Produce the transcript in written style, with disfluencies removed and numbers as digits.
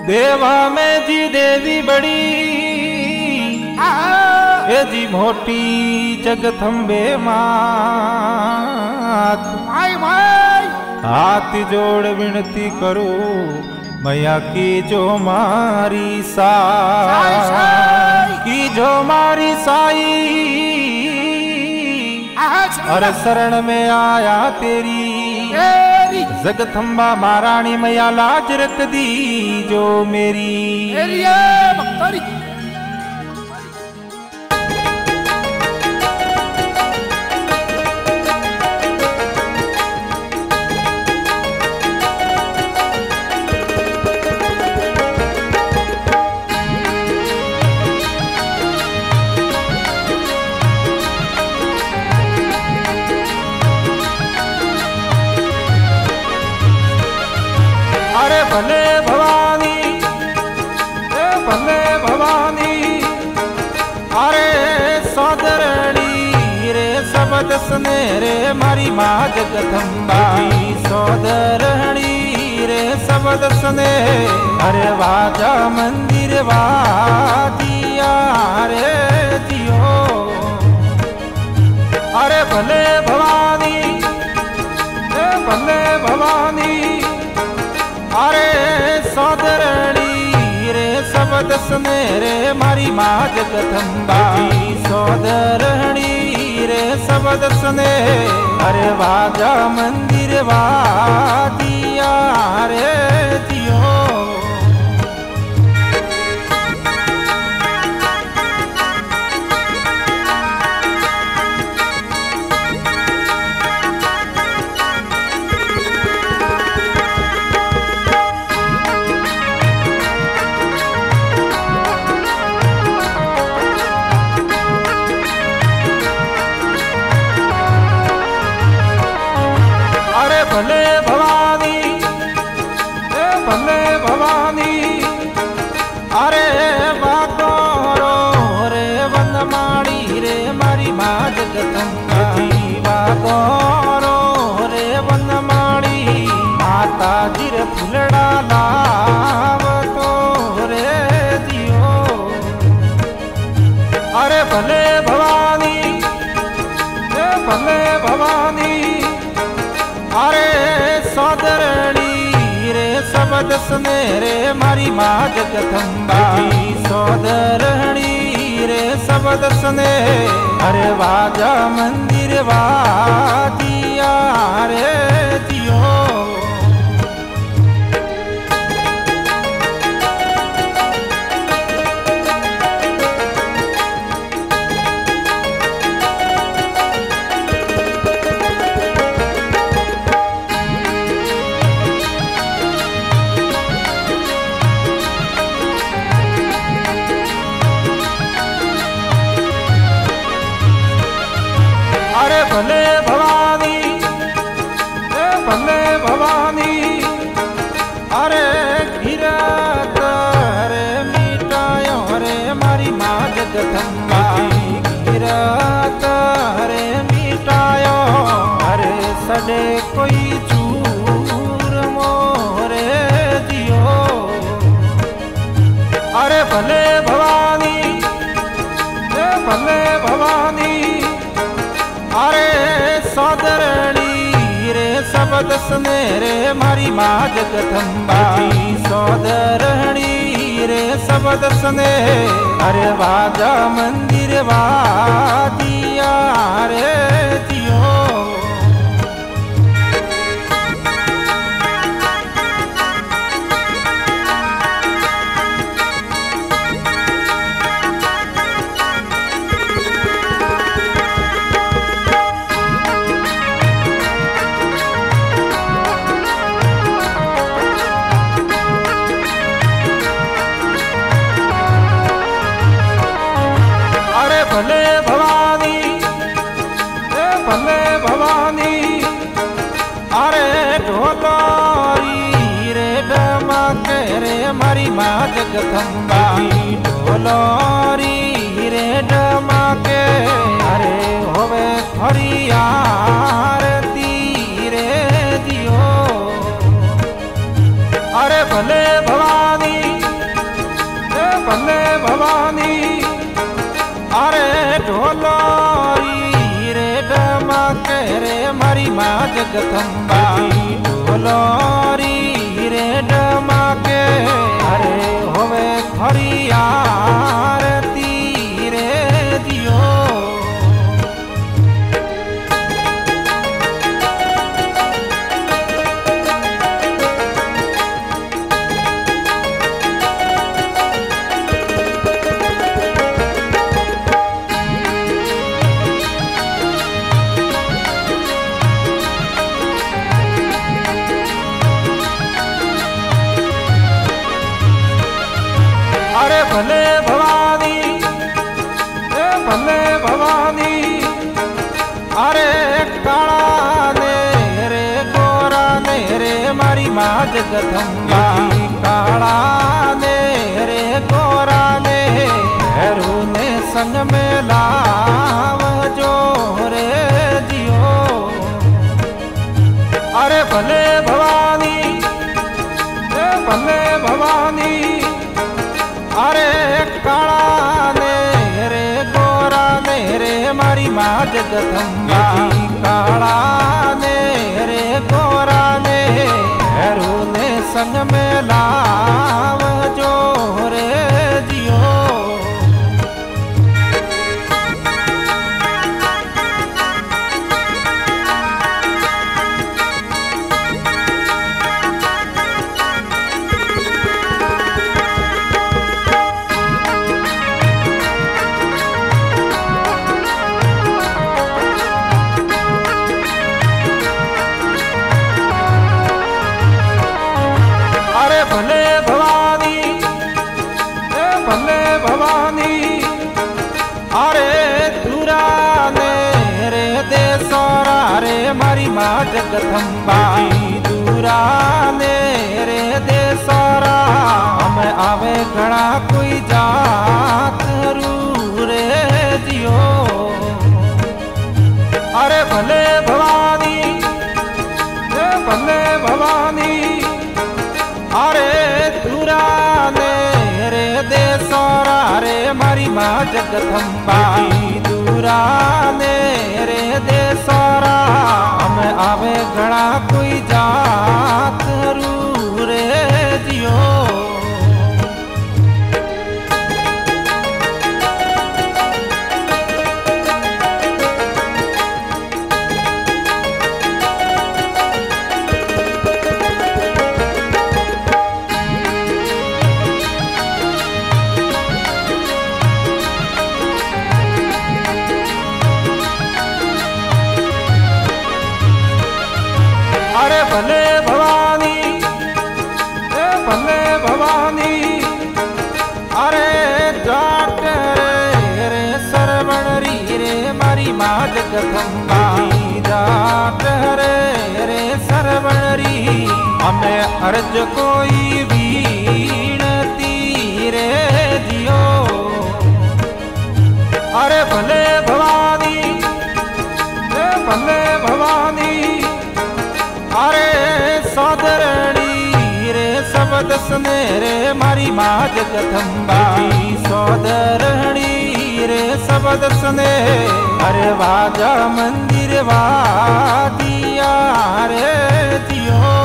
देवा में जी देवी बड़ी ए जी मोटी जगथम्बे मात माई माई हाथ जोड़ विनती करो मैया की जो मारी साई की जो मारी साई अरे शरण में आया तेरी जगथम्बा महारानी मैया लाज रख दी जो मेरी अरे भले भवानी भले भवानी अरे सोदरणी रे सबद सने रे मारी माँ जगदम्बा सोदरणी रे सबद सने अरे वाजा मंदिर वादिया रे दियो अरे भले भवानी भले भवानी अरे सोदरणी रे सबद सने रे मारी माँ जगदम्बा सोदरणी रे सबद सने अरे वाजा मंदिर वादिया रे दियो भले भवानी भले भवानी अरे बागोरो रे वनमाणी रे मारी माँ जगदम्बा बागोरो रे वनमाणी माता जी रे फुलड़ा लाव तो रे दियो अरे भले भवानी भले भवानी अरे सोदरणी रे सबद सने रे मारी माँ जगदम्बा सोदरणी रे सबद सने अरे वाजा मंदिर वादिया रे दियो अरे भले भवानी भले भवानी अरे गिरत रे मिटायो रे मारी माँ जगदम्बा गिरत रे मिटायो अरे सडे कोई चूर मोरे दियो अरे भले भवानी भले भवानी अरे सोदरणी रे सबद सने रे मारी माँ जगदम्बा सोदरणी रे सबद सने अरे वाजा मंदिर वादिया रे दियो भले भवानी भले भवानी अरे ढोलारी रे डमके रे मारी माँ जगदम्बा ढोलारी रे डमके अरे होवे हरी आरती रे दियो अरे भले भवानी भले भवानी अरे ढोलोरी रे डमके रे मारी माँ जगदम्बा ढोलोरी रे डमके अरे होवे खरी आरती रे दियो। अरे भले भवानी भले भवानी अरे काला ने रे गोरा ने रे मारी माँ जगदम्बा काला ने रे गोरा ने हरू ने संग में लाव जो रे दियो। अरे भले भवानी भले भवानी अरे काला ने रे गोरा ने रे मारी माँ जगदम्बा काला ने रे गोरा ने हरू ने संग में लाव जो रे दियो। भले भवानी भले भवानी अरे दूरा ने रे देसोरा रे मारी माँ जगदम्बा दूरा ने रे देसोरा हमें आवे घड़ा कोई जात रू रे दियो। अरे भले भवानी भले भवानी अरे दूरा ने रे देसोरा रे मारी माँ जगदम्बा दूरा ने रे देसोरा हमें आवे घड़ा कोई जात रू रे दियो। अरे भले भवानी भले भवानी अरे जाट रे सरवण रे मारी माँ जगदम्बा जाट रे सरवण री हमें अर्ज कोई बीनती रे दियो। अरे भले भवानी भले भवानी अरे सौदरणी रे सबद सने रे मारी माँ जगदम्बा सौदरणी रे सबद सने अरे वाजा मंदिर वादिया रे दियो।